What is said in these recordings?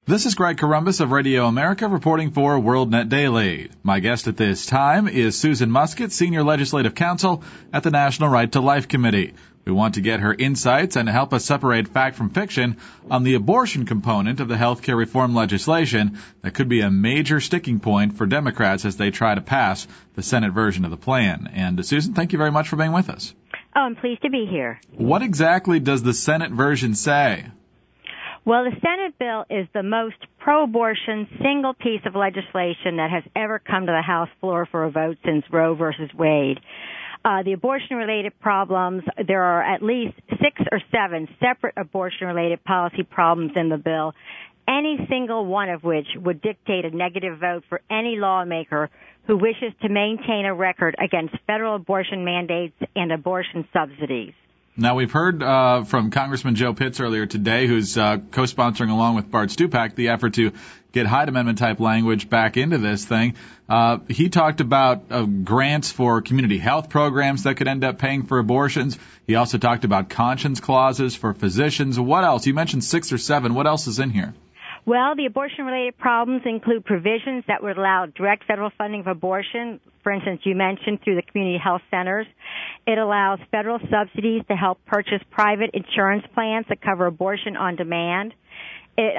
This is Greg Corombos of Radio America reporting for WorldNet Daily. My guest at this time is Susan Muscat, Senior Legislative Counsel at the National Right to Life Committee. We want to get her insights and help us separate fact from fiction on the abortion component of the health care reform legislation that could be a major sticking point for Democrats as they try to pass the Senate version of the plan. And Susan, thank you very much for being with us. Oh, I'm pleased to be here. What exactly does the Senate version say? Well, the Senate bill is the most pro-abortion single piece of legislation that has ever come to the House floor for a vote since Roe versus Wade. The abortion-related problems, there are at least 6 or 7 separate abortion-related policy problems in the bill, any single one of which would dictate a negative vote for any lawmaker who wishes to maintain a record against federal abortion mandates and abortion subsidies. Now, we've heard from Congressman Joe Pitts earlier today, who's co-sponsoring along with Bart Stupak the effort to get Hyde Amendment-type language back into this thing. He talked about grants for community health programs that could end up paying for abortions. He also talked about conscience clauses for physicians. What else? You mentioned 6 or 7. What else is in here? Well, the abortion-related problems include provisions that would allow direct federal funding of abortion. For instance, you mentioned through the community health centers. It allows federal subsidies to help purchase private insurance plans that cover abortion on demand. It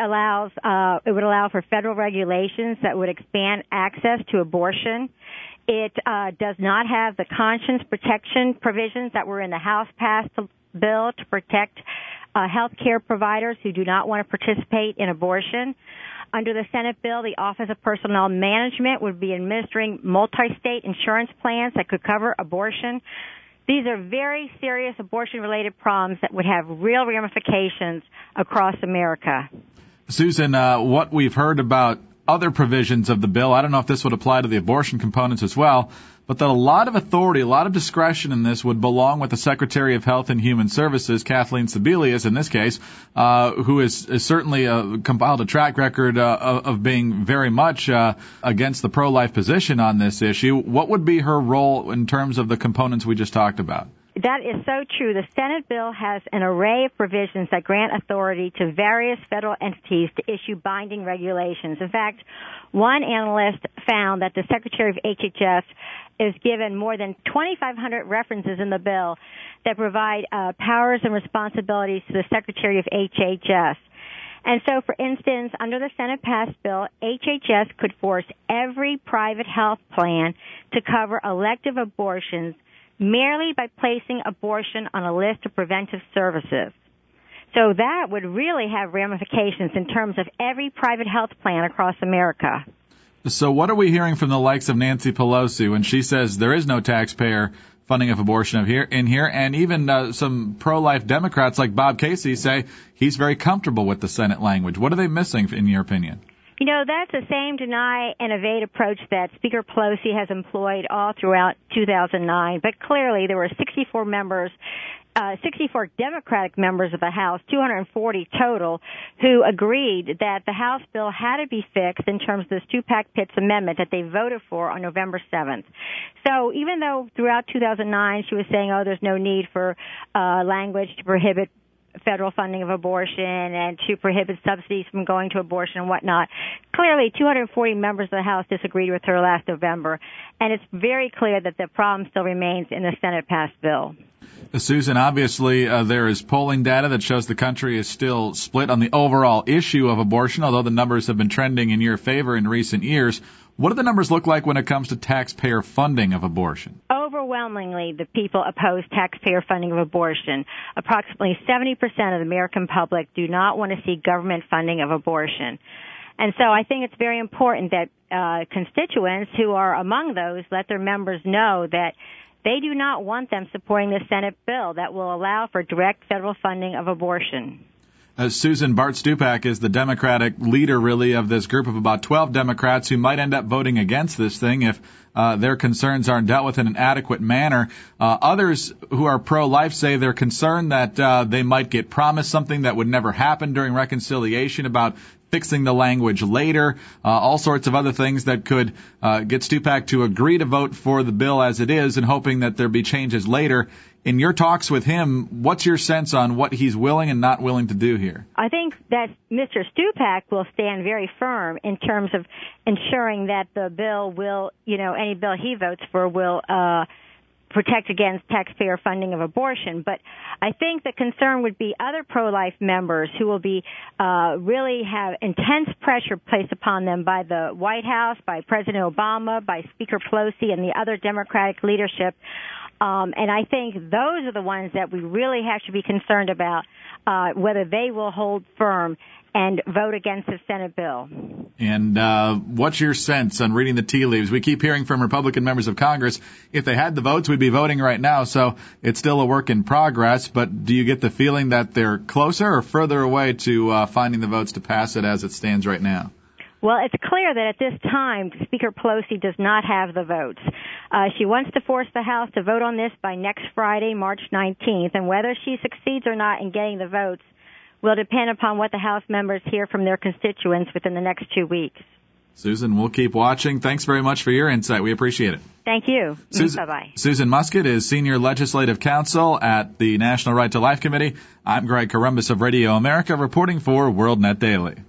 would allow for federal regulations that would expand access to abortion. It does not have the conscience protection provisions that were in the House-passed bill to protect health care providers who do not want to participate in abortion. Under the Senate bill, the Office of Personnel Management would be administering multi-state insurance plans that could cover abortion. These are very serious abortion-related problems that would have real ramifications across America. Susan, what we've heard about other provisions of the bill, I don't know if this would apply to the abortion components as well, but that a lot of authority, a lot of discretion in this would belong with the Secretary of Health and Human Services, Kathleen Sebelius, in this case, who is certainly compiled a track record of being very much against the pro-life position on this issue. What would be her role in terms of the components we just talked about? That is so true. The Senate bill has an array of provisions that grant authority to various federal entities to issue binding regulations. In fact, one analyst found that the Secretary of HHS is given more than 2,500 references in the bill that provide powers and responsibilities to the Secretary of HHS. And so, for instance, under the Senate-passed bill, HHS could force every private health plan to cover elective abortions merely by placing abortion on a list of preventive services. So that would really have ramifications in terms of every private health plan across America. So what are we hearing from the likes of Nancy Pelosi when she says there is no taxpayer funding of abortion in here, and even some pro-life Democrats like Bob Casey say he's very comfortable with the Senate language? What are they missing, in your opinion? You know, that's the same deny and evade approach that Speaker Pelosi has employed all throughout 2009. But clearly there were 64 Democratic members of the House, 240 total, who agreed that the House bill had to be fixed in terms of this Stupak-Pitts amendment that they voted for on November 7th. So even though throughout 2009 she was saying, oh, there's no need for language to prohibit federal funding of abortion and to prohibit subsidies from going to abortion and whatnot. Clearly, 240 members of the House disagreed with her last November, and it's very clear that the problem still remains in the Senate-passed bill. Susan, obviously there is polling data that shows the country is still split on the overall issue of abortion, although the numbers have been trending in your favor in recent years. What do the numbers look like when it comes to taxpayer funding of abortion? Overwhelmingly, the people oppose taxpayer funding of abortion. Approximately 70% of the American public do not want to see government funding of abortion. And so I think it's very important that constituents who are among those let their members know that they do not want them supporting the Senate bill that will allow for direct federal funding of abortion. Susan, Bart Stupak is the Democratic leader, really, of this group of about 12 Democrats who might end up voting against this thing if their concerns aren't dealt with in an adequate manner. Others who are pro-life say they're concerned that they might get promised something that would never happen during reconciliation about fixing the language later, all sorts of other things that could get Stupak to agree to vote for the bill as it is and hoping that there be changes later. In your talks with him, what's your sense on what he's willing and not willing to do here? I think that Mr. Stupak will stand very firm in terms of ensuring that the bill will, any bill he votes for will protect against taxpayer funding of abortion. But I think the concern would be other pro-life members who will be really have intense pressure placed upon them by the White House, by President Obama, by Speaker Pelosi, and the other Democratic leadership. And I think those are the ones that we really have to be concerned about, whether they will hold firm and vote against the Senate bill. And what's your sense on reading the tea leaves? We keep hearing from Republican members of Congress, if they had the votes, we'd be voting right now. So it's still a work in progress. But do you get the feeling that they're closer or further away to finding the votes to pass it as it stands right now? Well, it's clear that at this time, Speaker Pelosi does not have the votes. She wants to force the House to vote on this by next Friday, March 19th, and whether she succeeds or not in getting the votes will depend upon what the House members hear from their constituents within the next 2 weeks. Susan, we'll keep watching. Thanks very much for your insight. We appreciate it. Thank you. Bye-bye. Susan Muscat is Senior Legislative Counsel at the National Right to Life Committee. I'm Greg Corombos of Radio America reporting for WorldNet Daily.